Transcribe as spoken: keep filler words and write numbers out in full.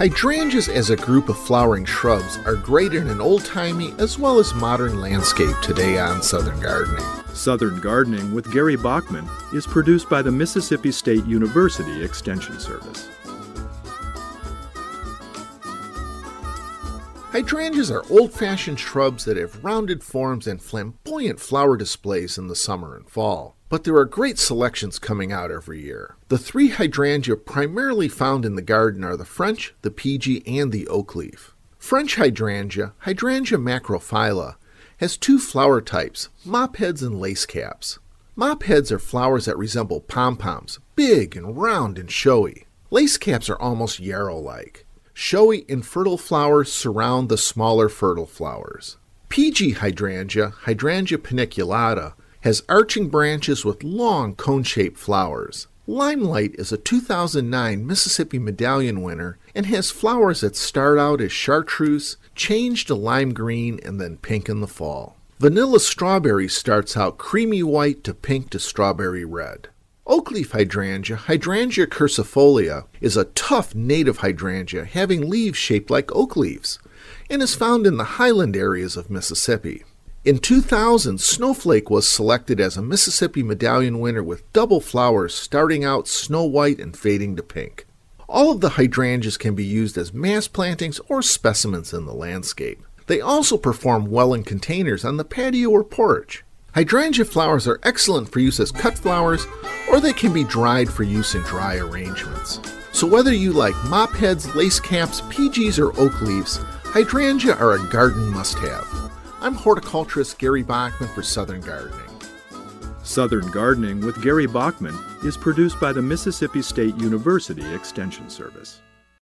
Hydrangeas as a group of flowering shrubs are great in an old-timey as well as modern landscape today on Southern Gardening. Southern Gardening with Gary Bachman is produced by the Mississippi State University Extension Service. Hydrangeas are old-fashioned shrubs that have rounded forms and flamboyant flower displays in the summer and fall. But there are great selections coming out every year. The three hydrangea primarily found in the garden are the French, the P-Gee, and the oak leaf. French hydrangea, Hydrangea macrophylla, has two flower types, mopheads and lace caps. Mopheads are flowers that resemble pom-poms, big and round and showy. Lace caps are almost yarrow-like. Showy, infertile flowers surround the smaller fertile flowers. P-Gee hydrangea, Hydrangea paniculata, has arching branches with long cone-shaped flowers. Limelight is a two thousand nine Mississippi Medallion winner and has flowers that start out as chartreuse, change to lime green, and then pink in the fall. Vanilla Strawberry starts out creamy white to pink to strawberry red. Oakleaf hydrangea, Hydrangea curcifolia, is a tough native hydrangea having leaves shaped like oak leaves and is found in the highland areas of Mississippi. In two thousand, Snowflake was selected as a Mississippi Medallion winner with double flowers starting out snow white and fading to pink. All of the hydrangeas can be used as mass plantings or specimens in the landscape. They also perform well in containers on the patio or porch. Hydrangea flowers are excellent for use as cut flowers, or they can be dried for use in dry arrangements. So whether you like mopheads, lace caps, P-Gees, or oak leaves, hydrangea are a garden must-have. I'm horticulturist Gary Bachman for Southern Gardening. Southern Gardening with Gary Bachman is produced by the Mississippi State University Extension Service.